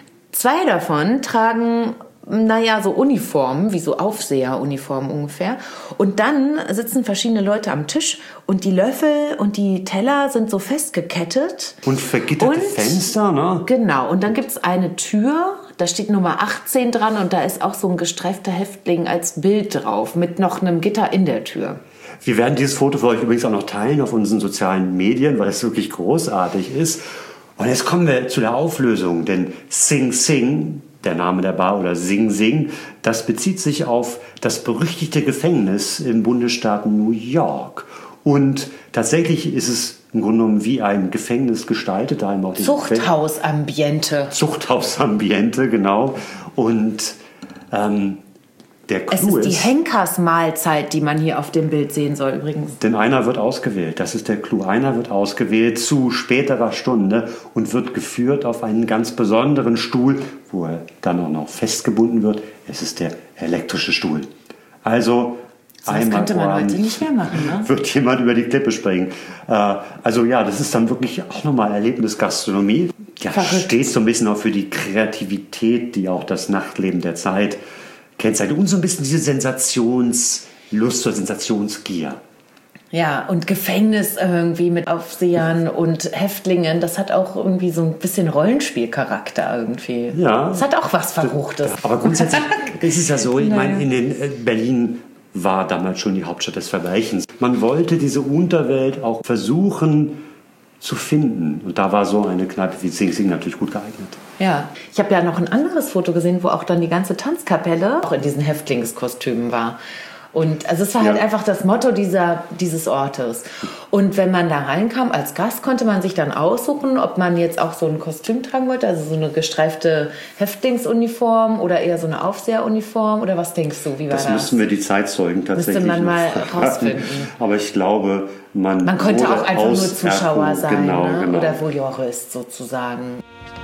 2 davon tragen so Uniformen, wie so Aufseheruniformen ungefähr. Und dann sitzen verschiedene Leute am Tisch und die Löffel und die Teller sind so festgekettet. Und vergitterte Fenster, ne? Genau. Und dann gibt's eine Tür, da steht Nummer 18 dran und da ist auch so ein gestreifter Häftling als Bild drauf, mit noch einem Gitter in der Tür. Wir werden dieses Foto für euch übrigens auch noch teilen auf unseren sozialen Medien, weil es wirklich großartig ist. Und jetzt kommen wir zu der Auflösung, denn Sing Sing, der Name der Bar, oder Sing Sing, das bezieht sich auf das berüchtigte Gefängnis im Bundesstaat New York. Und tatsächlich ist es im Grunde genommen wie ein Gefängnis gestaltet. Da auch Zuchthausambiente. Zuchthausambiente, genau. Und der Clou ist die Henkersmahlzeit, die man hier auf dem Bild sehen soll übrigens. Denn einer wird ausgewählt, das ist der Clou. Einer wird ausgewählt zu späterer Stunde und wird geführt auf einen ganz besonderen Stuhl, wo er dann auch noch festgebunden wird. Es ist der elektrische Stuhl. Also das könnte man heute nicht mehr machen, ne? Wird jemand über die Klippe springen. Also ja, das ist dann wirklich auch nochmal Erlebnisgastronomie. Ja, steht so ein bisschen auch für die Kreativität, die auch das Nachtleben der Zeit kennzeichnet. Und so ein bisschen diese Sensationslust oder Sensationsgier. Ja, und Gefängnis irgendwie mit Aufsehern und Häftlingen, das hat auch irgendwie so ein bisschen Rollenspielcharakter irgendwie. Ja. Das hat auch was Verruchtes. Aber grundsätzlich ist es ja so, ich meine, Berlin war damals schon die Hauptstadt des Verbrechens. Man wollte diese Unterwelt auch versuchen zu finden. Und da war so eine Kneipe wie Sing Sing natürlich gut geeignet. Ja, ich habe ja noch ein anderes Foto gesehen, wo auch dann die ganze Tanzkapelle auch in diesen Häftlingskostümen war. Und also es war halt einfach das Motto dieses Ortes. Und wenn man da reinkam als Gast, konnte man sich dann aussuchen, ob man jetzt auch so ein Kostüm tragen wollte, also so eine gestreifte Häftlingsuniform oder eher so eine Aufseheruniform. Oder was denkst du, wie war das? Das müssten wir die Zeitzeugen tatsächlich müsste man mal rausfinden. Aber ich glaube, man könnte auch einfach nur Zuschauer sein, genau. Oder Voyeurist sozusagen.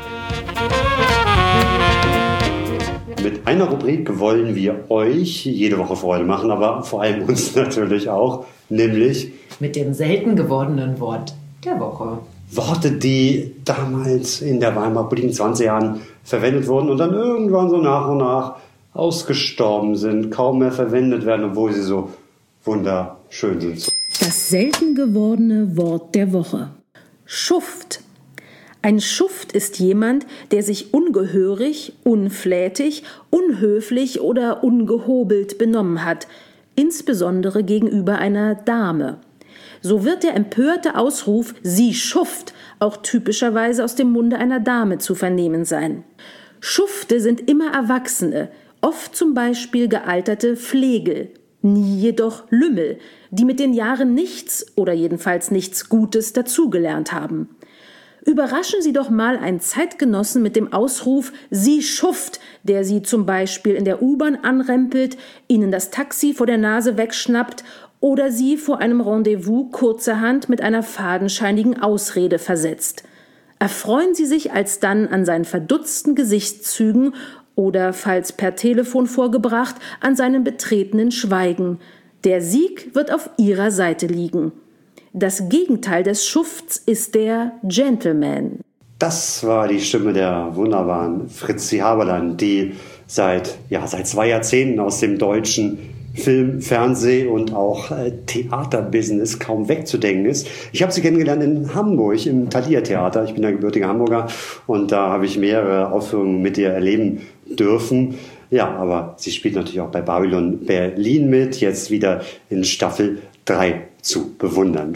Mit einer Rubrik wollen wir euch jede Woche Freude machen, aber vor allem uns natürlich auch, nämlich mit dem selten gewordenen Wort der Woche. Worte, die damals in der Weimarer Republik in 20 Jahren verwendet wurden und dann irgendwann so nach und nach ausgestorben sind, kaum mehr verwendet werden, obwohl sie so wunderschön sind. Das selten gewordene Wort der Woche. Schuft. Ein Schuft ist jemand, der sich ungehörig, unflätig, unhöflich oder ungehobelt benommen hat, insbesondere gegenüber einer Dame. So wird der empörte Ausruf "Sie Schuft" auch typischerweise aus dem Munde einer Dame zu vernehmen sein. Schufte sind immer Erwachsene, oft zum Beispiel gealterte Flegel, nie jedoch Lümmel, die mit den Jahren nichts oder jedenfalls nichts Gutes dazugelernt haben. Überraschen Sie doch mal einen Zeitgenossen mit dem Ausruf »Sie Schuft«, der Sie zum Beispiel in der U-Bahn anrempelt, Ihnen das Taxi vor der Nase wegschnappt oder Sie vor einem Rendezvous kurzerhand mit einer fadenscheinigen Ausrede versetzt. Erfreuen Sie sich alsdann an seinen verdutzten Gesichtszügen oder, falls per Telefon vorgebracht, an seinem betretenen Schweigen. Der Sieg wird auf Ihrer Seite liegen. Das Gegenteil des Schufts ist der Gentleman. Das war die Stimme der wunderbaren Fritzi Haberland, die seit 2 Jahrzehnten aus dem deutschen Film-, Fernseh- und auch Theaterbusiness kaum wegzudenken ist. Ich habe sie kennengelernt in Hamburg im Thalia Theater. Ich bin der gebürtige Hamburger und da habe ich mehrere Aufführungen mit ihr erleben dürfen. Ja, aber sie spielt natürlich auch bei Babylon Berlin mit, jetzt wieder in Staffel 3 zu bewundern.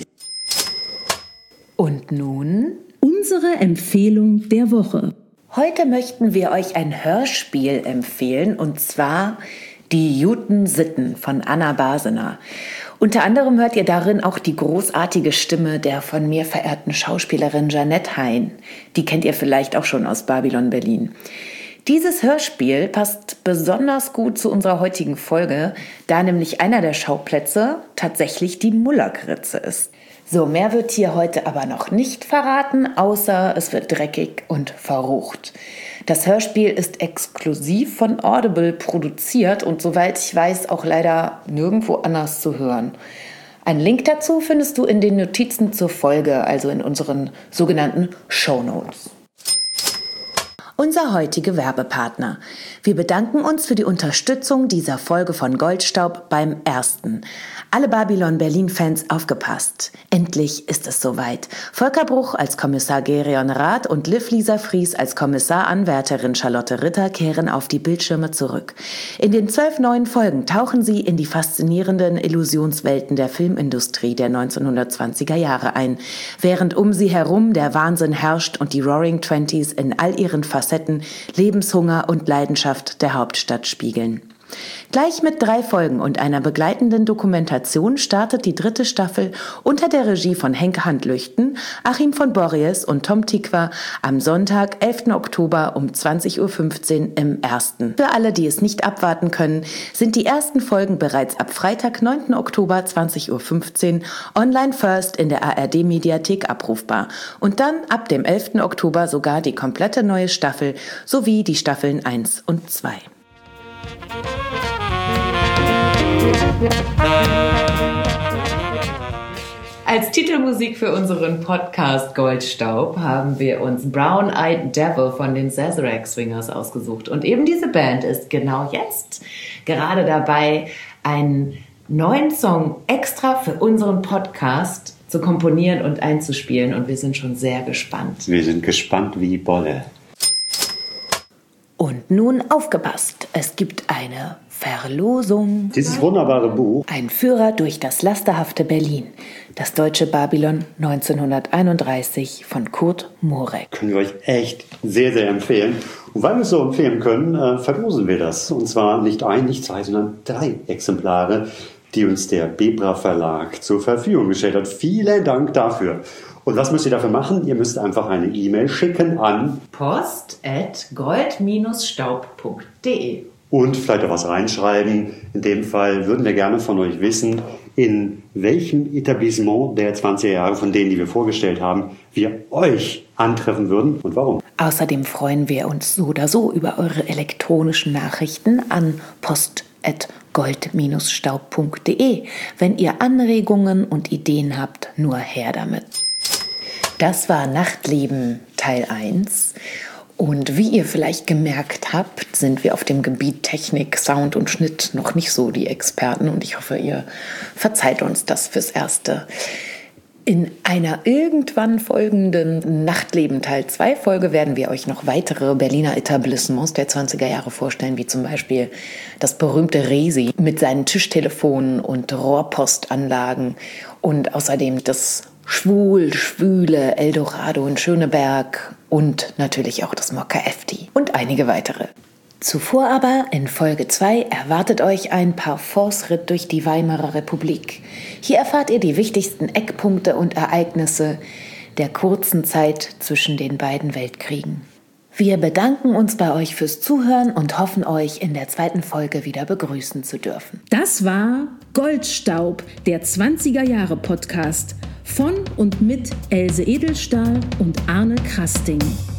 Und nun unsere Empfehlung der Woche. Heute möchten wir euch ein Hörspiel empfehlen, und zwar Die Juten Sitten von Anna Basener. Unter anderem hört ihr darin auch die großartige Stimme der von mir verehrten Schauspielerin Jeanette Hein. Die kennt ihr vielleicht auch schon aus Babylon Berlin. Dieses Hörspiel passt besonders gut zu unserer heutigen Folge, da nämlich einer der Schauplätze tatsächlich die Mullerkritze ist. So, mehr wird hier heute aber noch nicht verraten, außer es wird dreckig und verrucht. Das Hörspiel ist exklusiv von Audible produziert und soweit ich weiß auch leider nirgendwo anders zu hören. Einen Link dazu findest du in den Notizen zur Folge, also in unseren sogenannten Shownotes. Unser heutiger Werbepartner. Wir bedanken uns für die Unterstützung dieser Folge von Goldstaub beim Ersten. Alle Babylon Berlin-Fans aufgepasst. Endlich ist es soweit. Volker Bruch als Kommissar Gerion Rath und Liv-Lisa Fries als Kommissaranwärterin Charlotte Ritter kehren auf die Bildschirme zurück. In den 12 neuen Folgen tauchen sie in die faszinierenden Illusionswelten der Filmindustrie der 1920er Jahre ein, während um sie herum der Wahnsinn herrscht und die Roaring Twenties in all ihren Facetten Lebenshunger und Leidenschaft der Hauptstadt spiegeln. Gleich mit 3 Folgen und einer begleitenden Dokumentation startet die 3. Staffel unter der Regie von Henke Handlüchten, Achim von Borries und Tom Tikva am Sonntag, 11. Oktober um 20.15 Uhr im Ersten. Für alle, die es nicht abwarten können, sind die ersten Folgen bereits ab Freitag, 9. Oktober 20.15 Uhr online first in der ARD-Mediathek abrufbar und dann ab dem 11. Oktober sogar die komplette neue Staffel sowie die Staffeln 1 und 2. Als Titelmusik für unseren Podcast Goldstaub haben wir uns Brown Eyed Devil von den Sazerac Swingers ausgesucht. Und eben diese Band ist genau jetzt gerade dabei, einen neuen Song extra für unseren Podcast zu komponieren und einzuspielen. Und wir sind schon sehr gespannt. Wir sind gespannt wie Bolle. Und nun aufgepasst, es gibt eine Verlosung. Dieses wunderbare Buch. Ein Führer durch das lasterhafte Berlin. Das deutsche Babylon 1931 von Kurt Mohrek. Können wir euch echt sehr, sehr empfehlen. Und weil wir es so empfehlen können, verlosen wir das. Und zwar nicht 1, nicht 2, sondern 3 Exemplare, die uns der Bebra Verlag zur Verfügung gestellt hat. Vielen Dank dafür. Und was müsst ihr dafür machen? Ihr müsst einfach eine E-Mail schicken an post@gold-staub.de und vielleicht auch was reinschreiben. In dem Fall würden wir gerne von euch wissen, in welchem Etablissement der 20er Jahre, von denen, die wir vorgestellt haben, wir euch antreffen würden und warum. Außerdem freuen wir uns so oder so über eure elektronischen Nachrichten an post@gold-staub.de. Wenn ihr Anregungen und Ideen habt, nur her damit. Das war Nachtleben Teil 1. Und wie ihr vielleicht gemerkt habt, sind wir auf dem Gebiet Technik, Sound und Schnitt noch nicht so die Experten. Und ich hoffe, ihr verzeiht uns das fürs Erste. In einer irgendwann folgenden Nachtleben Teil 2 Folge werden wir euch noch weitere Berliner Etablissements der 20er Jahre vorstellen, wie zum Beispiel das berühmte Resi mit seinen Tischtelefonen und Rohrpostanlagen und außerdem das Schwul, Schwüle, Eldorado und Schöneberg und natürlich auch das Mokka Efti und einige weitere. Zuvor aber, in Folge 2, erwartet euch ein Parforce-Ritt durch die Weimarer Republik. Hier erfahrt ihr die wichtigsten Eckpunkte und Ereignisse der kurzen Zeit zwischen den beiden Weltkriegen. Wir bedanken uns bei euch fürs Zuhören und hoffen, euch in der 2. Folge wieder begrüßen zu dürfen. Das war Goldstaub, der 20er-Jahre-Podcast von und mit Else Edelstahl und Arne Krasting.